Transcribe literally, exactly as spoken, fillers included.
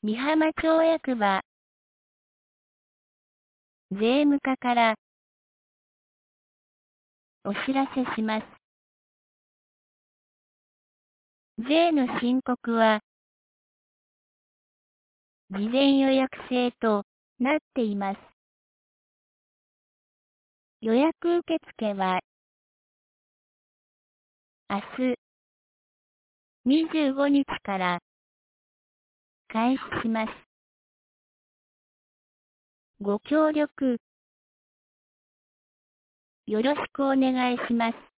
美浜町役場税務課からお知らせします。税の申告は事前予約制となっています。予約受付は明日にじゅうごにちから開始します。ご協力よろしくお願いします。